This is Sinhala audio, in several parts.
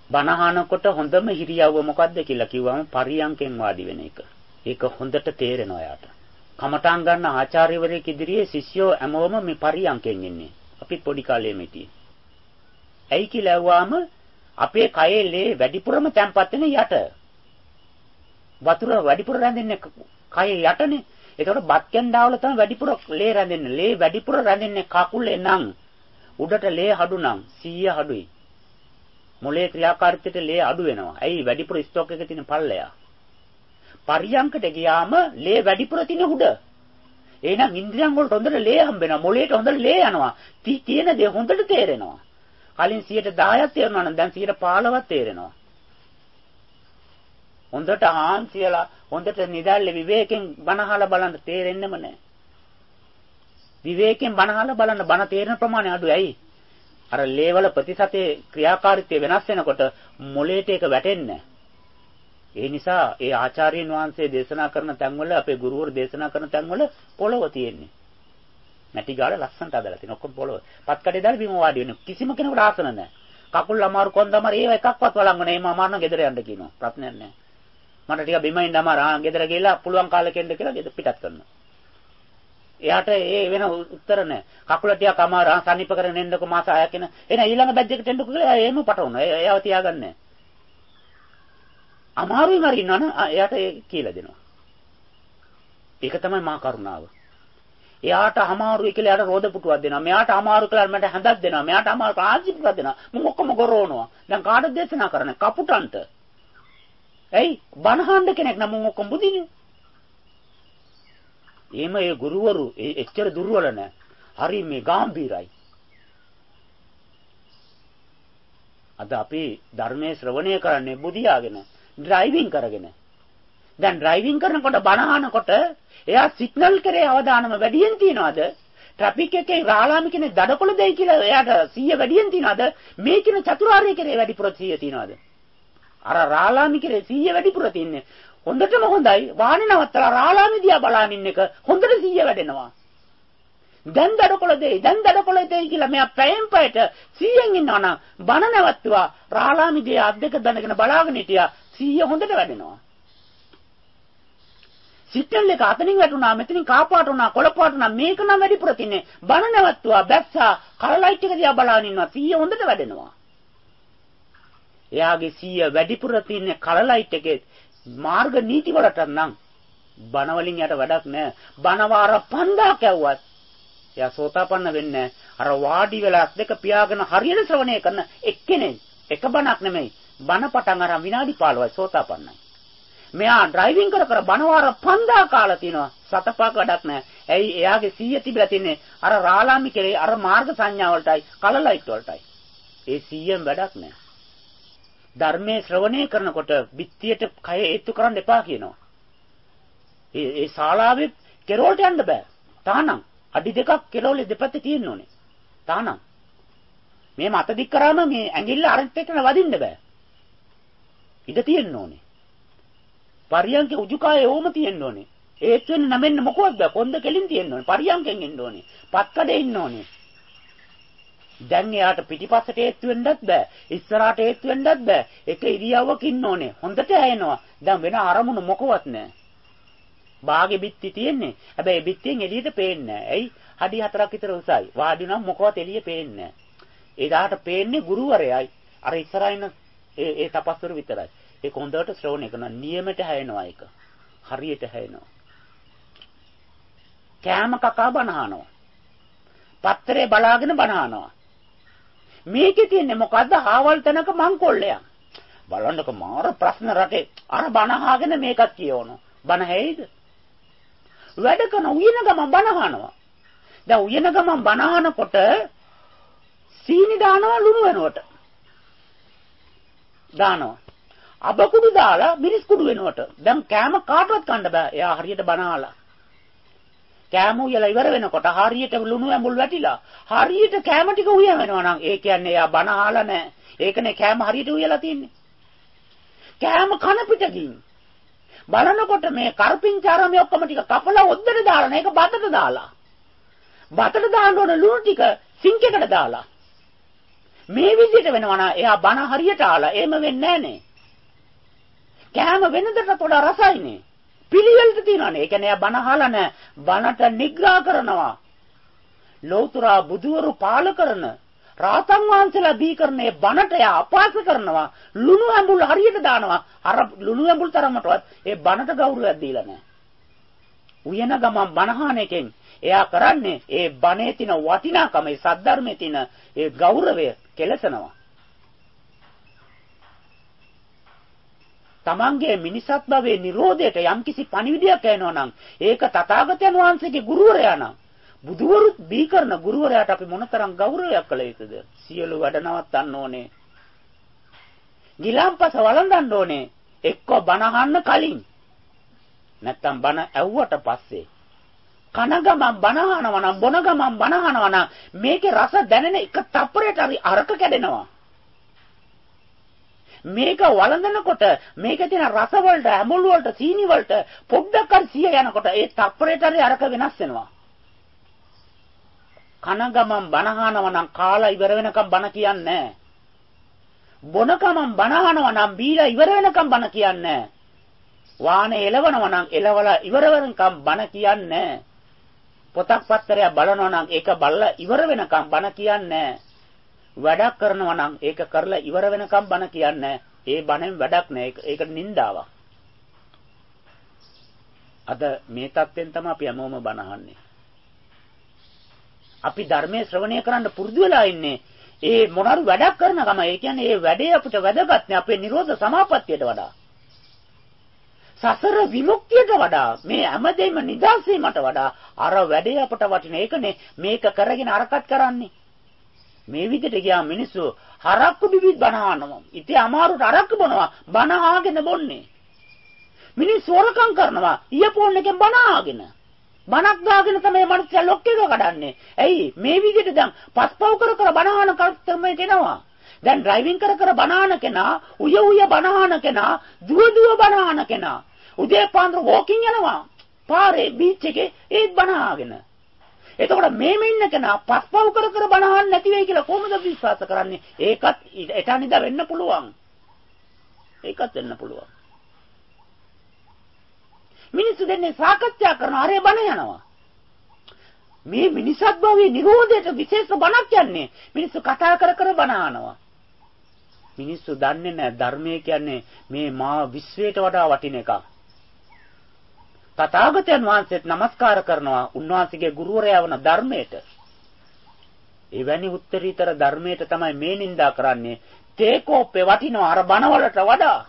බණහනකොට හොඳම හිරියව්ව මොකද්ද කියලා කිව්වම පරියන්කෙන් වාඩි වෙන එක. ඒක හොඳට තේරෙනවා යාට. කමඨාන් ගන්න ආචාර්යවරයෙක් ඉදිරියේ ශිෂ්‍යෝ හැමෝම මේ පරියන්කෙන් ඉන්නේ. අපි පොඩි කාලේ මෙටි. ඇයි කියලා ඇහුවාම අපේ කයේ ලේ වැඩිපුරම තැම්පත් වෙන යට. වතුර වැඩිපුර රැඳෙන්නේ කයේ යටනේ. ඒකට බත් කැන්ඩාවල තමයි වැඩිපුර ලේ රැඳෙන්නේ. ලේ වැඩිපුර රැඳෙන්නේ කකුලේ නම්. උඩට ලේ අඩු නම් 100 අඩුයි. මොලේ ක්‍රියාකාරීත්වයට ලේ අඩු වෙනවා. ඇයි වැඩිපුර ස්ටොක් එකේ තියෙන පල්ලෙයා. පරියන්කට ගියාම ලේ වැඩිපුර තියෙන උඩ. එහෙනම් ඉන්ද්‍රියන් වලට හොඳට ලේ හම්බ වෙනවා. මොලේට හොඳට ලේ යනවා. තියෙන දේ හොඳට තේරෙනවා. කලින් 10%ක් තේරෙනවා නම් දැන් 15%ක් තේරෙනවා. හොඳට ආන්සියලා හොඳට නිදාල්ලේ විවේකයෙන් බනහලා බලන්න තේරෙන්නෙම නැහැ. විවේකයෙන් බනහලා බලන්න බන තේරෙන ප්‍රමාණය අඩුයි. ඇයි? අර ලේවල ප්‍රතිශතයේ ක්‍රියාකාරීත්වය වෙනස් වෙනකොට මොලේට ඒක වැටෙන්නේ. ඒ නිසා ඒ ආචාර්යයන් වහන්සේ දේශනා කරන තැන්වල අපේ ගුරුවරු දේශනා කරන තැන්වල පොළව තියෙන්නේ. නැටි ගාලා ලස්සනට අදලා තියෙන ඔක්කොම පොළව. පත් කඩේ දාලා බිම වාඩි වෙන කිසිම කෙනෙකුට ආසන නැහැ. කකුල් අමාරු කොන්ද අමාරු ඒව එකක්වත් වළංගුනේ. එහම අමාරුන ගෙදර යන්න කියනවා. ප්‍රශ්නයක් නැහැ. මට ටික බිම ඉන්න අමාරු. ගෙදර ගිහලා පුළුවන් කාලෙක එන්න කියලා ගෙදර පිටත් කරනවා. එයාට ඒ වෙන උත්තර නැහැ. කකුල ටිකක් අමාරු සනීප කරගෙන එන්නකො මාස 6ක් එන. එන ඊළඟ බැච් එකට එන්නකො කියලා එහෙම පටවුණා. එයාව තියාගන්නේ නැහැ. අමාරුයි හරි ඉන්නවනේ එයාට කියලා දෙනවා. ඒක තමයි මා කරුණාව. එයාට අමාරුයි කියලා එයාට රෝද පුටුවක් දෙනවා. මෙයාට අමාරු කියලා මට හඳක් දෙනවා. මෙයාට අමාරු ආජි පුටුවක් දෙනවා. මම ඔක්කොම ගොරවනවා. දැන් කාටද දේශනා කරන්නේ? කපුටන්ට. ඇයි? බණහඬ කෙනෙක් නම් මම ඔක්කොම බුදිනේ. එහෙම ඒ ගුරුවරු එච්චර දුර්වල නැහැ. හරි මේ ගැඹීරයි. අද අපි ධර්මයේ ශ්‍රවණය කරන්නේ බුදියාගෙන, ඩ්‍රයිවිං කරගෙන. දැන් ඩ්‍රයිවිං කරනකොට බණ අහනකොට එයා සිග්නල් කරේ අවධානම වැඩියෙන් තියනවාද? ට්‍රැෆික් එකේ රාලාමි කෙනෙක් දඩකොළ දෙයි කියලා එයාට 100 වැඩියෙන් තියනවාද? මේ කියන චතුරාර්ය කරේ වැඩිපුර 100 තියනවාද? අර රාලාමි කරේ 100 වැඩිපුර තින්නේ. හොඳටම හොඳයි. වාහනේ නවත්තලා රාලාමි දිහා බලන ඉන්න එක හොඳට 100 වැඩෙනවා. දැන් දඩකොළ දෙයි කියලා මෙයා පැයෙන් පැයට 100න් ඉන්නවනම් බණ නැවතුවා රාලාමි දිහා අත් දෙක දනගෙන බලාගෙන හිටියා 100 හොඳට වැඩෙනවා. සිග්නල් එක අතනින් වැටුණා මෙතනින් කාපාට වුණා කොළපාට වුණා මේක නම් වැඩිපුර තින්නේ බණ නැවතුවා බැස්සා කල ලයිට් එක දිහා බලාගෙන ඉන්නවා 100 හොඳට වැඩෙනවා. එයාගේ 100 වැඩිපුර තින්නේ කල ලයිට් එකේ මාර්ග නීති වලට නම් බණ වලින් යට වැඩක් නැහැ. බණ වාර 5000 කැවුවත් එයා සෝතාපන්න වෙන්නේ නැහැ. අර වාඩි වෙලා දෙක පියාගෙන හරියට ශ්‍රවණය කරන එක්කෙනෙක් එක බණක් නෙමෙයි. බණ පටන් අරන් විනාඩි 15යි සෝතාපන්නයි. මෙයා ඩ්‍රයිවිං කර බණ වාර 5000 කාලා තිනවා. සතපක් වැඩක් නැහැ. ඇයි එයාගේ 100 තිබිලා තින්නේ අර රාලාමි කෙරේ අර මාර්ග සංඥා වලටයි කල ලයිට් වලටයි. ඒ 100න් වැඩක් නැහැ. ධර්මයේ ශ්‍රවණය කරනකොට බිත්තියට කය ඒත්තු කරන්න එපා කියනවා. ඒ ශාලාවේ කෙරෝල්ට යන්න බෑ. තානම් අඩි දෙකක් කෙරෝලේ දෙපැත්තේ තියෙන්න ඕනේ. තානම් මේ මත දික් කරාම මේ ඇඟිල්ල අරිත් එක්කන වදින්න බෑ. ඉඩ තියෙන්න ඕනේ. පරියන්ක උජුකායේ ඕම තියෙන්න ඕනේ. ඒත් වෙන්න නැමෙන්න මොකවත් බෑ. කොන්ද කෙලින් තියෙන්න ඕනේ. පරියන්කෙන් ඉන්න ඕනේ. පත් කඩේ ඉන්න ඕනේ. දැන් එයාට පිටිපස්සට ඒත්තු වෙන්නත් බෑ. ඉස්සරහට ඒත්තු වෙන්නත් බෑ. එක ඉරියව්වක ඉන්න ඕනේ. හොඳට ඇයෙනවා. දැන් වෙන අරමුණු මොකවත් නැහැ. බාගේ බිත්ති තියෙන්නේ. හැබැයි බිත්තියෙන් එළියට පේන්නේ නැහැ. ඇයි? අඩි 4ක් විතර උසයි. වාඩි නම් මොකවත් එළිය පේන්නේ නැහැ. එදාට පේන්නේ ගුරුවරයයි. අර ඉස්සරහින් ඒ තපස්වරු විතරයි. ඒක හොඳට ශ්‍රවණය කරන නියමයට හැයෙනවා ඒක. හරියට හැයෙනවා. කෑම කකා බනහනවා. පත්‍රේ බලාගෙන බනහනවා. මේකේ තියෙන්නේ මොකද්ද? ආවල් තැනක මංකොල්ලයක්. බලන්නක මාර ප්‍රශ්න රටේ. අර බනහාගෙන මේකක් කියවනවා. බන හැයිද? වැඩ කරන උයන ගමන් බනහනවා. දැන් උයන ගමන් බනහනකොට සීනි දානවා ලුණු වෙනකොට. දානවා. අබකුඩු දාලා මිරිස් කුඩු වෙනකොට. දැන් කෑම කාටවත් කන්න බෑ. එයා හරියට බනහලා. කෑම උයලා ඉවර වෙනකොට හරියට ලුණු ඇඹුල් වැටිලා හරියට කෑම ටික උය වෙනවා නම් ඒ කියන්නේ එයා බන අහලා නැහැ. ඒකනේ කෑම හරියට උයලා තින්නේ. කෑම කන පිට ගින් බලනකොට මේ කරපිංචාරමේ ඔක්කොම ටික කපලා ඔද්දට දාලා මේක බතට දාලා. බතට දාන්න ඕන ලුණු ටික සිංක් එකට දාලා. මේ විදිහට වෙනවා නම් එයා බණ හරියට අහලා එහෙම වෙන්නේ නැහනේ. කෑම වෙනදට වඩා රසයිනේ. පිළිවෙලට තියනවානේ. ඒ කියන්නේ එයා බණ අහලා නැහැ. බණට නිග්‍රහ කරනවා. ලෞතුරා බුදුවරු පාල කරන රාතන් වහන්සේලා දී කරන්නේ බණට එයා අපහාස කරනවා. ලුණු ඇඹුල් හරියට දානවා. අර ලුණු ඇඹුල් තරමටවත් ඒ බණට ගෞරවයක් දීලා නැහැ. උයන ගමන් බණහාන එකෙන් එයා කරන්නේ ඒ බණේ තියෙන වටිනාකම, ඒ සද්ධර්මයේ තියෙන ඒ ගෞරවය කෙලසනවා. තමන්ගේ මිනිසත් භවයේ Nirodheට යම්කිසි පණිවිඩයක් ඇහෙනවා නම් ඒක තථාගතයන් වහන්සේගේ ගුරුවරයා නම් බුදුවරුත් දී කරන ගුරුවරයාට අපි මොනතරම් ගෞරවයක් කළ යුතුද? සියලු වැඩ නවත්තන්න ඕනේ. ගිලම්පස වළඳන්න ඕනේ. එක්ක බණ අහන්න කලින්. නැත්තම් බණ ඇව්වට පස්සේ. කන ගමන් බණ අහනවා නම් බොන ගමන් බණ අහනවා නම් මේකේ රස දැනෙන එක තප්පරයට හරි අරක කැඩෙනවා. මේක වළඳනකොට මේකේ තියෙන රස වලට, ඇඹුල් වලට, සීනි වලට පොඩ්ඩක් හරි සිය යනකොට ඒ තප්පරයට හරි අරක වෙනස් වෙනවා. කන ගමන් බණ අහනවා නම් කාලා ඉවර වෙනකම් බණ කියන්නේ නැහැ. බොන ගමන් බණ අහනවා නම් බීලා ඉවර වෙනකම් බණ කියන්නේ නැහැ. වාහනේ එලවනවා නම් එලවලා ඉවර වෙනකම් බණ කියන්නේ නැහැ. පොතක් පත්තරයක් බලනවා නම් ඒක බලලා ඉවර වෙනකම් බණ කියන්නේ නැහැ. වැඩක් කරනවා නම් ඒක කරලා ඉවර වෙනකම් බණ කියන්නේ නැහැ. ඒ බණෙන් වැඩක් නැහැ. ඒක නින්දාවක්. අද මේ தත්වෙන් තමයි අපි හැමෝම බණ අහන්නේ. අපි ධර්මයේ ශ්‍රවණය කරන්න පුරුදු වෙලා ඉන්නේ. ඒ මොනවාරි වැඩක් කරන ගම. ඒ කියන්නේ ඒ වැඩේ අපිට වැදගත් නේ අපේ නිරෝධ සමාපත්තියට වඩා. සසර විමුක්තියට වඩා මේ හැමදේම නිදහස් වීමට වඩා අර වැඩේ අපට වටින. ඒකනේ මේක කරගෙන අරකට කරන්නේ. මේ විදිහට ගියා මිනිස්සු හරක්කු බිබිත් බණ අහනවා. ඉතින් අමාරුට අරක්කු බොනවා. බණ අහගෙන බොන්නේ. මිනිස්සු හොරකම් කරනවා. ඉයර්ෆෝන් එකෙන් බණ අහගෙන. බණක් දාගෙන තමයි මනුස්සයා ලොක් එක කඩන්නේ. ඇයි මේ විදිහට දැන් පස්පව් කර කර බණ අහන කර්තමයට එනවා. දැන් ඩ්‍රයිවිං කර කර බණ අහන කෙනා, උය බණ අහන කෙනා, දුව බණ අහන කෙනා, උදේ පාන්දර වෝකින් යනවා. පාරේ බීච් එකේ ඒත් බණ අහගෙන. එතකොට මේම ඉන්න කෙනා පස්පව් කර කර බණ අහන්න නැති වෙයි කියලා කොහොමද විශ්වාස කරන්නේ? ඒකත් එතනින්ද වෙන්න පුළුවන්. ඒකත් වෙන්න පුළුවන්. මිනිස්සු දෙන්නේ සාකච්ඡා කරන ආරේ බණ යනවා. මේ මිනිසත් භවයේ Nirodheට විශේෂ බණක් යන්නේ. මිනිස්සු කතා කර කර බණ අහනවා. මිනිස්සු දන්නේ නැහැ ධර්මය කියන්නේ මේ මා විශ්වයට වඩා වටින එකක්. තථාගතයන් වහන්සේට নমස්කාර කරනවා උන්වහන්සේගේ ගුරුවරයා වන ධර්මයට. එවැනි උත්තරීතර ධර්මයට තමයි මේ නිඳා කරන්නේ. තේකෝප්පේ වටිනවා අර බණවලට වඩා.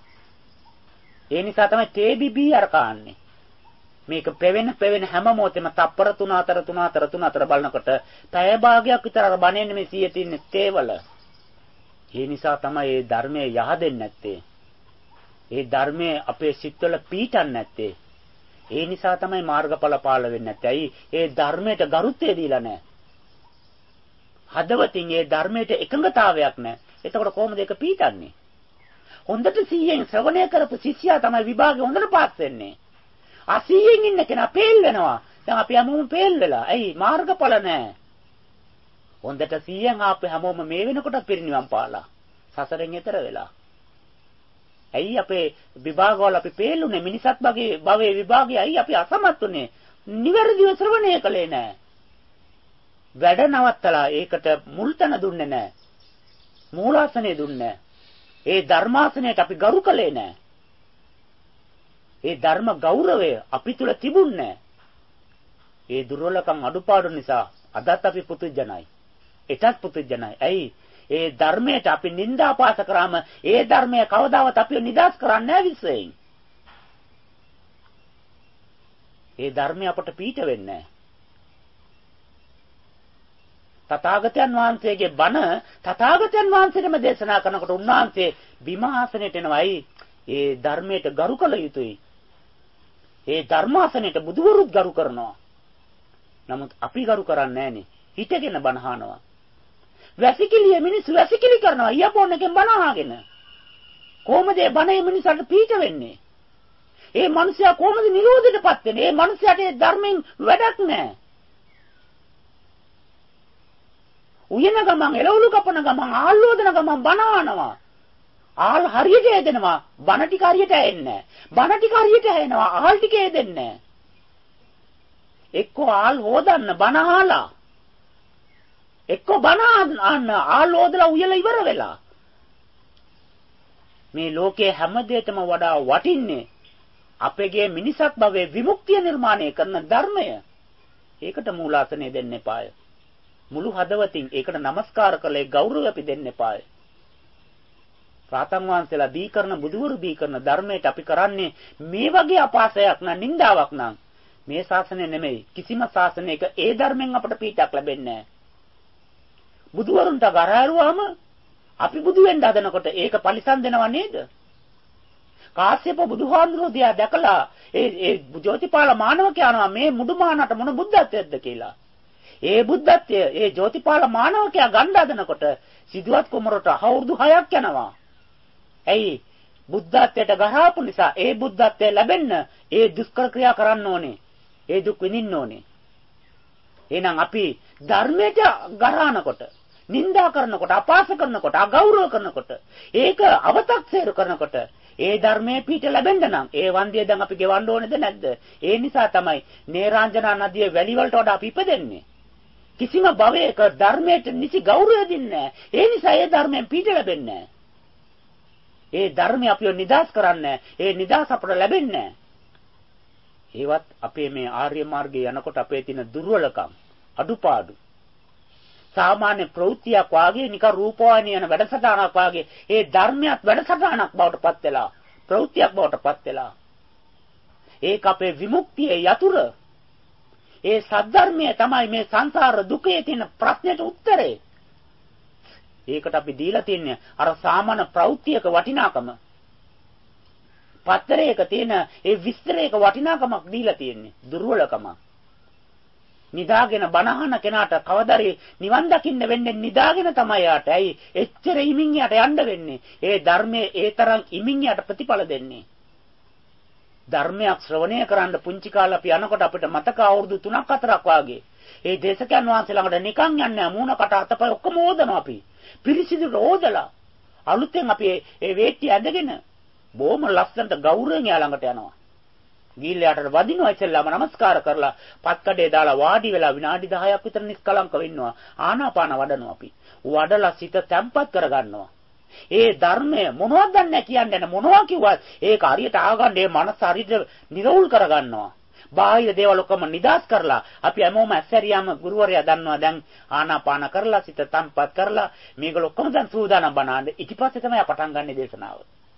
ඒ නිසා තමයි තේ බිබී අර කාන්නේ. මේක පෙවෙන හැම මොහොතෙම තප්පර 3 බලනකොට පැය භාගයක් විතර අර බණෙන්නේ මේ 100 තින්නේ තේවල. ඒ නිසා තමයි මේ ධර්මයේ යහදෙන්නේ නැත්තේ. ඒ ධර්මයේ අපේ සිත්වල පීඩන්නේ නැත්තේ. ඒ නිසා තමයි මාර්ගඵල පාල වෙන්නේ නැත්තේ. ඇයි? ඒ ධර්මයට ගරුත්වය දීලා නැහැ. හදවතින් ඒ ධර්මයට එකඟතාවයක් නැහැ. එතකොට කොහොමද ඒක පීඩන්නේ? හොඳට 100න් ශ්‍රවණය කරපු ශිෂ්‍යයා තමයි විභාගේ හොඳට පාස් වෙන්නේ. 80න් ඉන්න කෙනා ෆේල් වෙනවා. දැන් අපි හැමෝම ෆේල් වෙලා. ඇයි? මාර්ගඵල නැහැ. හොඳට 100න් ආපු හැමෝම මේ වෙනකොට පිරිනිවන් පාලා. සසරෙන් එතර වෙලා. ඇයි අපේ විභාගවල අපි ෆේල් උනේ? මිනිසත් භවයේ විභාගය ඇයි අපි අසමත් උනේ? නිවැරදිව ශ්‍රවණය කළේ නැහැ. වැඩ නවත්තලා ඒකට මුල්තන දුන්නේ නැහැ. මූලාසනේ දුන්නේ නැහැ. ඒ ධර්මාසනයට අපි ගරු කළේ නැහැ. ඒ ධර්ම ගෞරවය අපි තුල තිබුණේ නැහැ. ඒ දුර්වලකම් අඩුපාඩු නිසා අදත් අපි පුදුජනයි. එටත් පුදුජනයි. ඇයි? ඒ ධර්මයට අපි නිന്ദාපාස කරාම ඒ ධර්මය කවදාවත් අපිව නිදාස් කරන්නේ නැහැ විශ්වයෙන්. ඒ ධර්මය අපට පීඩ වෙන්නේ නැහැ. තථාගතයන් වහන්සේගේ බණ තථාගතයන් වහන්සේටම දේශනා කරනකොට උන්වහන්සේ බිමාසනයට එනවායි. ඒ ධර්මයට ගරු කළ යුතුයි. ඒ ධර්මාසනයට බුදුවරුත් ගරු කරනවා. නමුත් අපි ගරු කරන්නේ නැහනේ. හිතගෙන බණ අහනවා. වැසිකිළිය මිනිස්සු වැසිකිලි කරනවා. ඉයර්ෆෝන් එකෙන් බණ අහගෙන. කොහොමද මේ බණ මේ මිනිස්සුන්ට පීඩ වෙන්නේ? ඒ මිනිසයා කොහොමද නිරෝධයටපත් වෙන්නේ? ඒ මිනිසයාට ධර්මයෙන් වැඩක් නැහැ. උයන ගමන් එළවලු කපන ගමන් ආල්ලෝදන ගමන් බනවනවා. ආල් හරියට ඇදෙනවා. බන ටික හරියට ඇෙන්නේ නැහැ. බන ටික හරියට ඇෙනවා. ආල් ටික ඇදෙන්නේ නැහැ. එක්කෝ ආල් හොදන්න බන ආලා. එක්කෝ බන ආන්න ආල් හොදලා උයලා ඉවර වෙලා. මේ ලෝකයේ හැම දෙයකම වඩා වටින්නේ අපගේ මිනිසත් භවයේ විමුක්තිය නිර්මාණය කරන ධර්මය. ඒකට මූලාසනය දෙන්න එපාය. මුළු හදවතින් ඒකට নমස්කාර කළේ ගෞරව අපි දෙන්න එපාය. රාතන් වහන්සේලා දී කරන බුදුවරු දී කරන ධර්මයට අපි කරන්නේ මේ වගේ අපාසයක් නම් නින්දාවක් නම් මේ ශාසනය නෙමෙයි කිසිම ශාසනයක ඒ ධර්මෙන් අපට පිටක් ලැබෙන්නේ නැහැ. බුදුවරුන්ට ගරහරුවාම අපි බුදු වෙන්න හදනකොට ඒක පරිසම් දෙනව නේද? කාශ්‍යප බුදුහාමුදුරුවෝ දිහා දැකලා ඒ ජෝතිපාල මානවකයානවා මේ මුඩුමානට මොන බුද්ධත්වයක්ද කියලා. ඒ බුද්ධත්වය ඒ ජෝතිපාල මානවකයා ගන්න හදනකොට සිදුවත් කුමරට අවුරුදු 6ක් යනවා. ඇයි? බුද්ධත්වයට ගහාපු නිසා ඒ බුද්ධත්වය ලැබෙන්න ඒ දුෂ්කර ක්‍රියා කරන්න ඕනේ. ඒ දුක් විඳින්න ඕනේ. එහෙනම් අපි ධර්මයට ගරහනකොට, නින්දා කරනකොට, අපහාස කරනකොට, අගෞරව කරනකොට, ඒක අවතක්සේරු කරනකොට ඒ ධර්මයේ පිට ලැබෙන්න නම් ඒ වන්දිය දැන් අපි ගෙවන්න ඕනේද නැද්ද? ඒ නිසා තමයි නේරාංජනා නදියේ වැලි වලට වඩා අපි ඉපදෙන්නේ. කිසිම භවයක ධර්මයට නිසි ගෞරවය දෙන්නේ නැහැ. ඒ නිසා ඒ ධර්මයෙන් පිට ලැබෙන්නේ නැහැ. ඒ ධර්මය අපිව නිදාස් කරන්නේ. ඒ නිදාස් අපට ලැබෙන්නේ නැහැ. ඒවත් අපේ මේ ආර්ය මාර්ගයේ යනකොට අපේ තියෙන දුර්වලකම්, අඩුපාඩු. සාමාන්‍ය ප්‍රවෘත්තියක් වාගේ නිකන් රූපවාහිනිය යන වැඩසටහනක් වාගේ ඒ ධර්මයක් වැඩසටහනක් බවට පත් වෙලා ප්‍රවෘත්තියක් බවට පත් වෙලා ඒක අපේ විමුක්තියේ යතුරු. ඒ සද්ධර්මය තමයි මේ සංසාර දුකේ තියෙන ප්‍රශ්නෙට උත්තරේ. ඒකට අපි දීලා තියන්නේ අර සාමාන්‍ය ප්‍රවෘත්තියක වටිනාකම. පත්තරයක තියෙන ඒ විස්තරයක වටිනාකමක් දීලා තියෙන්නේ දුර්වලකම. නිදාගෙන බනහන කෙනාට කවදාරි නිවන් දකින්න වෙන්නේ නිදාගෙන තමයි යාට. ඇයි? එච්චර ඉමින් යට යන්න වෙන්නේ. ඒ ධර්මයේ ඒ තරම් ඉමින් යට ප්‍රතිඵල දෙන්නේ. ධර්මයක් ශ්‍රවණය කරන්න පුංචි කාලේ අපි යනකොට අපිට මතක අවුරුදු 3ක් 4ක් වාගේ. ඒ දේශකයන් වහන්සේ ළඟට නිකන් යන්නේ මූණකට අතපය ඔක්කොම හොදනවා අපි. පිරිසිදු රෝදලා අලුතෙන් අපි ඒ වේට්ටි ඇඳගෙන බොහොම ලස්සනට ගෞරවයෙන් යා ළඟට යනවා. ගිහිල්ලාට වදිනවා ඉස්සෙල්ලාම নমස්කාර කරලා පත්කඩේ දාලා වාඩි වෙලා විනාඩි 10ක් විතර නිස්කලංක වෙන්නවා. ආනාපාන වඩනවා අපි. වඩලා සිත තැම්පත් කරගන්නවා. ඒ ධර්මය මොනවද දන්නේ කියන්නේ මොනවා කිව්වත් ඒක හරියට ආගන්න ඒ මනස හරියට නිරවුල් කරගන්නවා. බාහිර දේවල් ඔක්කොම නිදාස් කරලා අපි හැමෝම ඇස්සරියාම ගුරුවරයා දන්නවා දැන් ආනාපාන කරලා සිත තැම්පත් කරලා මේගොල්ලෝ ඔක්කොම දැන් සූදානම් බනන්න. ඊට පස්සේ තමයි පටන් ගන්න දේශනාව.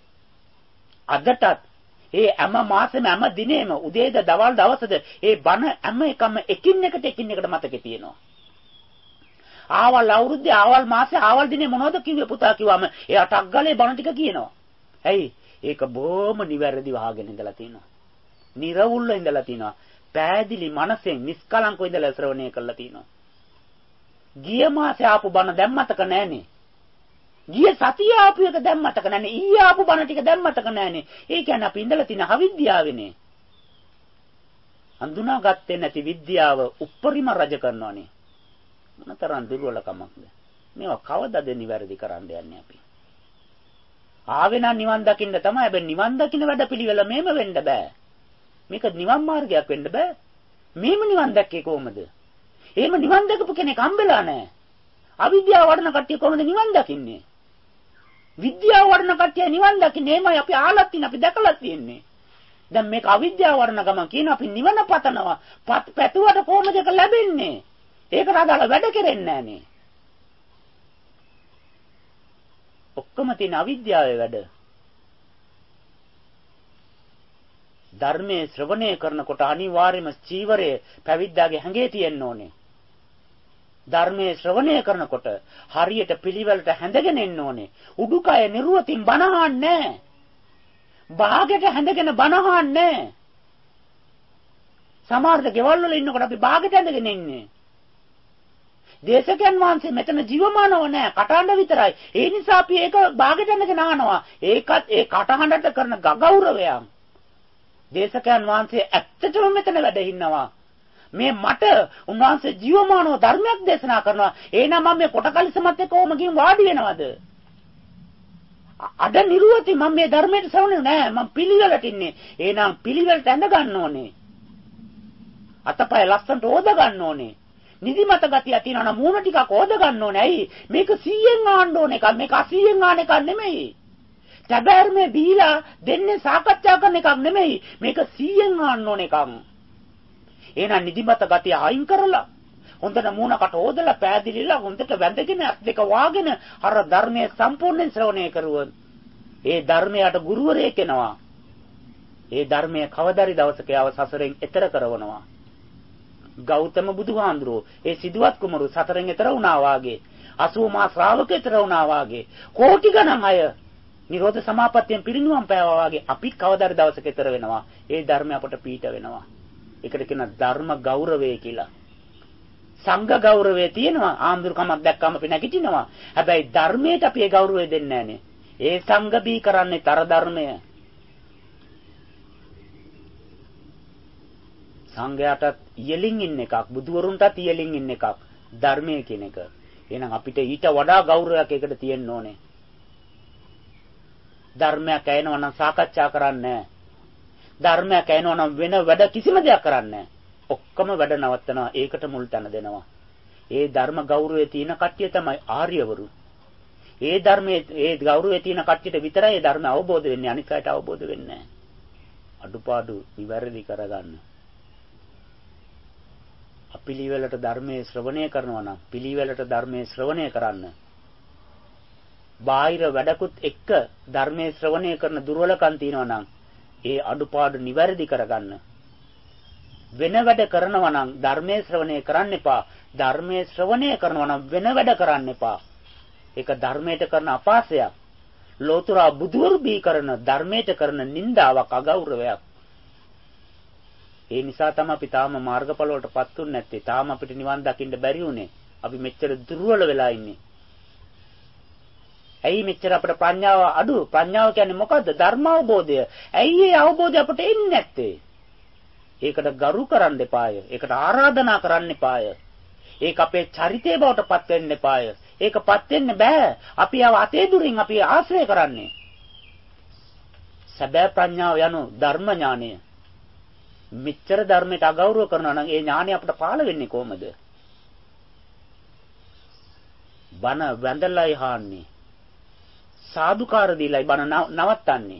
අදටත් ඒ හැම මාසෙම හැම දිනෙම උදේද දවල් දවසද ඒ බණ හැම එකම එකින් එකට මතකේ තියෙනවා. ආවල් අවුරුද්දේ ආවල් මාසේ ආවල් දිනේ මොනවද කිව්වේ පුතා කිව්වම එයා ටක් ගාලේ බණ ටික කියනවා. ඇයි? ඒක බොහොම නිවැරදිව අහගෙන ඉඳලා තියෙනවා. නිර්වුල්ව ඉඳලා තියෙනවා. පෑදිලි මනසෙන් නිස්කලංකව ඉඳලා ශ්‍රවණය කරලා තියෙනවා. ගිය මාසේ ආපු බණ දැන් මතක නැහනේ. ගිය සතිය ආපු එක දැන් මතක නැහනේ. ඊයේ ආපු බණ ටික දැන් මතක නැහනේ. ඒ කියන්නේ අපි ඉඳලා තියෙන අවිද්‍යාවනේ. අඳුනාගත්තේ නැති විද්‍යාව උප්පරිම රජ කරනවානේ. මොනතරම් දුර්වලකමක්ද. මේවා කවදාද නිවැරදි කරන්න යන්නේ අපි. ආවේ නම් නිවන් දකින්න තමයි. හැබැයි නිවන් දකින්න වැඩපිළිවෙල මේම වෙන්න බෑ. මේක නිවන් මාර්ගයක් වෙන්න බෑ. මේම නිවන් දැක්කේ කොහමද? එහෙම නිවන් දැකපු කෙනෙක් හම්බෙලා නැහැ. අවිද්‍යාව වඩන කට්ටිය කොහොමද නිවන් දකින්නේ? විද්‍යාව වඩන කට්ටිය නිවන් දකින්නේ එමය අපි ආලත් තියෙන අපි දැකලා තියෙන්නේ. දැන් මේක අවිද්‍යාව වඩන ගමන් කියන අපි නිවන පතනවා. පැතුවට කොහොමද ඒක ලැබෙන්නේ? ඒකට අදාළ වැඩ කෙරෙන්නේ නැහනේ. ඔක්කොම තියෙන අවිද්‍යාවේ වැඩ. ධර්මයේ ශ්‍රවණය කරනකොට අනිවාර්යයෙන්ම චීවරය පැවිද්දාගේ හැඟේ තියෙන්න ඕනේ. ධර්මයේ ශ්‍රවණය කරනකොට හරියට පිළිවෙලට හැඳගෙන ඉන්න ඕනේ. උඩුකය නිරුවතින් බනහන්නේ නැහැ. බාගෙට හැඳගෙන බනහන්නේ නැහැ. සමහරද ගෙවල් වල ඉන්නකොට අපි බාගෙට හැඳගෙන ඉන්නේ. දේශකයන් වහන්සේ මෙතන ජීවමානව නැහැ. කටහඬ විතරයි. ඒ නිසා අපි ඒක බාගෙට හැඳගෙන ආනවා. ඒකත් ඒ කටහඬට කරන ගෞරවයක්. දේශකයන් වහන්සේ ඇත්තටම මෙතන වැඩ ඉන්නවා. මේ මට උන්වහන්සේ ජීවමානව ධර්මයක් දේශනා කරනවා. එහෙනම් මම මේ කොටකලිසමත් එක්ක ඕම ගිහින් වාඩි වෙනවද? අද නිරුවති මම මේ ධර්මයට ශ්‍රවණය නෑ. මම පිළිවෙලට ඉන්නේ. එහෙනම් පිළිවෙලට ඇඳ ගන්න ඕනේ. අතපය ලස්සනට ඕද ගන්න ඕනේ. නිදිමත ගතිය තියෙනවා නම් මූණ ටිකක් ඕද ගන්න ඕනේ. ඇයි? මේක 100න් ආන්න ඕන එකක්. මේක 80න් ආන එකක් නෙමෙයි. තැබෑර්මේ බීලා දෙන්නේ සාකච්ඡා කරන එකක් නෙමෙයි. මේක 100න් ආන්න ඕන එකක්. එහෙනම් නිදිමත ගතිය අයින් කරලා හොඳට මූණකට ඕදලා පෑදිලිලා හොඳට වැඳගෙන අත් දෙක වාගෙන අර ධර්මයේ සම්පූර්ණයෙන් ශ්‍රවණය කරුවොත් ඒ ධර්මයට ගුරුවරයෙක් එනවා. ඒ ධර්මයේ කවදාරි දවසක යව සසරෙන් එතර කරවනවා. ගෞතම බුදුහාඳුරෝ ඒ සිදුවත් කුමරු සතරෙන් එතර වුණා වාගේ 80 මා ශ්‍රාවක එතර වුණා වාගේ කෝටි ගණන් අය නිරෝධ සමාපත්තියෙන් පිරිනිවන් පෑවා වාගේ අපි කවදාරි දවසක එතර වෙනවා. ඒ ධර්මය අපට පීඨ වෙනවා. ඒකට කියන ධර්ම ගෞරවය කියලා. සංඝ ගෞරවය තියෙනවා. ආම්දුරුකමක් දැක්කම අපි නැගිටිනවා. හැබැයි ධර්මයට අපි ඒ ගෞරවය දෙන්නේ නැහනේ. ඒ සංඝ බී කරන්නේ තර ධර්මය. සංඝයාටත් ඉයලින් ඉන්න එකක්, බුදුවරුන්ටත් ඉයලින් ඉන්න එකක් ධර්මය කියන එක. එහෙනම් අපිට ඊට වඩා ගෞරවයක් ඒකට තියෙන්න ඕනේ. ධර්මයක් ඇයෙනවා නම් සාකච්ඡා කරන්නේ නැහැ. ධර්මයක් ඇයෙනවා නම් වෙන වැඩ කිසිම දෙයක් කරන්නේ නැහැ. ඔක්කොම වැඩ නවත්තනවා. ඒකට මුල් තැන දෙනවා. ඒ ධර්ම ගෞරවයේ තියෙන කට්ටිය තමයි ආර්යවරු. ඒ ධර්මයේ ඒ ගෞරවයේ තියෙන කට්ටියට විතරයි ඒ ධර්ම අවබෝධ වෙන්නේ. අනිත් අයට අවබෝධ වෙන්නේ නැහැ. අඩුපාඩු නිවැරදි කරගන්න. පිළිවෙලට ධර්මයේ ශ්‍රවණය කරනවා නම් පිළිවෙලට ධර්මයේ ශ්‍රවණය කරන්න. බාහිර වැඩකුත් එක්ක ධර්මයේ ශ්‍රවණය කරන දුර්වලකම් තියෙනවා නම් ඒ අඩුපාඩු නිවැරදි කරගන්න. වෙන වැඩ කරනවා නම් ධර්මයේ ශ්‍රවණය කරන්න එපා. ධර්මයේ ශ්‍රවණය කරනවා නම් වෙන වැඩ කරන්න එපා. ඒක ධර්මයට කරන අපාසයක්. ලෝතර බුදුවරු බී කරන ධර්මයට කරන නින්දාවක් අගෞරවයක්. ඒ නිසා තමයි අපි තාම මාර්ගඵල වලටපත් උන්නේ නැත්තේ. තාම අපිට නිවන් දකින්න බැරි උනේ. අපි මෙච්චර දුර්වල වෙලා ඉන්නේ. ඇයි මෙච්චර අපිට ප්‍රඥාව අඩු? ප්‍රඥාව කියන්නේ මොකද්ද? ධර්ම අවබෝධය. ඇයි ඒ අවබෝධය අපිට එන්නේ නැත්තේ? ඒකට ගරු කරන්න එපාය. ඒකට ආරාධනා කරන්න එපාය. ඒක අපේ චරිතය බවට පත් වෙන්න එපාය. ඒකපත් වෙන්න බෑ. අපි ආව අතේ දුරින් අපි ආශ්‍රය කරන්නේ. සැබෑ ප්‍රඥාව යනු ධර්ම ඥානය. මෙච්චර ධර්මයට අගෞරව කරනවා නම් ඒ ඥානය අපිට පාළ වෙන්නේ කොහමද? බණ වැඳලයි හාන්නේ. සාදුකාර දීලායි බණ නවත්තන්නේ.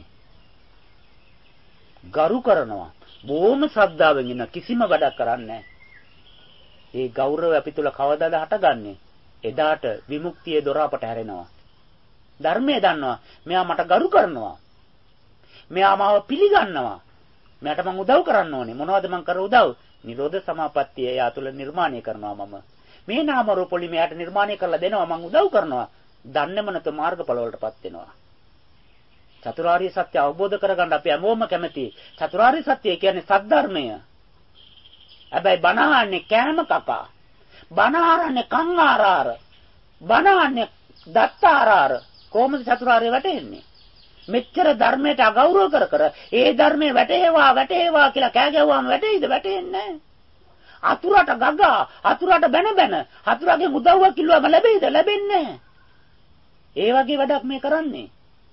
ගරු කරනවා. බොහොම ශ්‍රද්ධාවෙන් ඉන්න කිසිම වැඩක් කරන්නේ නැහැ. ඒ ගෞරවය අපි තුල කවදාද හටගන්නේ? එදාට විමුක්තියේ දොර අපට හැරෙනවා. ධර්මයේ දන්නවා. මෙයා මට ගරු කරනවා. මෙයා මාව පිළිගන්නවා. මට මං උදව් කරන්න ඕනේ. මොනවද මං කර උදව්? නිරෝධ සමාපත්තිය එයා තුළ නිර්මාණය කරනවා මම. මේ නාම රූප වලින් මෙයාට නිර්මාණය කරලා දෙනවා මං උදව් කරනවා. දන්නේම නැත මාර්ගඵල වලටපත් වෙනවා. චතුරාර්ය සත්‍ය අවබෝධ කරගන්න අපි හැමෝම කැමතියි. චතුරාර්ය සත්‍ය කියන්නේ සද්ධර්මය. හැබැයි බණ අහන්නේ කෑම කකා. බණ අහන්නේ කන් ආරාර. බණ අහන්නේ දත්ත ආරාර. කොහොමද චතුරාර්ය වැටෙන්නේ? මෙච්චර ධර්මයට අගෞරව කර කර ඒ ධර්මයේ වැටේවා කියලා කෑ ගැව්වම වැටෙයිද? වැටෙන්නේ නැහැ. අතුරට ගගා අතුරට බැන අතුරගේ උදව්වක් කිල්ලුවම ලැබෙයිද? ලැබෙන්නේ නැහැ. ඒ වගේ වැඩක් මේ කරන්නේ.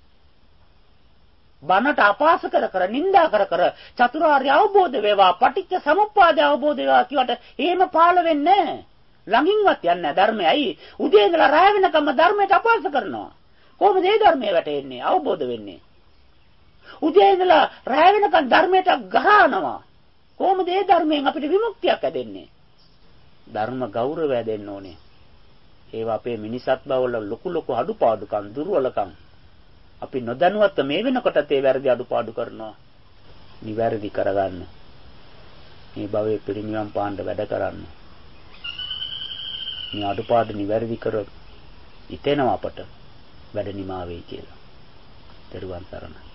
බනට අපාස කර කර නිඳා කර කර චතුරාර්ය අවබෝධ වේවා පටිච්ච සමුප්පාද අවබෝධ වේවා කියවට එහෙම පාළ වෙන්නේ නැහැ. ළඟින්වත් යන්නේ නැහැ ධර්මයයි. උදේ ඉඳලා රාය වෙනකම් ධර්මයට අපාස කරනවා. කොහොමද මේ ධර්මයේ වැටෙන්නේ? අවබෝධ වෙන්නේ. උදේ ඉඳලා රාය වෙනකම් ධර්මයට ගහනවා. කොහොමද මේ ධර්මයෙන් අපිට විමුක්තියක් ඇදෙන්නේ? ධර්ම ගෞරවය දෙන්න ඕනේ. ඒවා අපේ මිනිසත් බවවල ලොකු අඩුපාඩුකම් දුර්වලකම්. අපි නොදැනුවත්ව මේ වෙනකොටත් ඒ වැරදි අඩුපාඩු කරනවා. නිවැරදි කරගන්න. මේ භවයේ පිරිනිවන් පාන්න වැඩ කරන්න. මේ අඩුපාඩු නිවැරදි කරොත් හිතෙනවා අපට වැඩ නිමා වෙයි කියලා. ත්වන් සරණයි.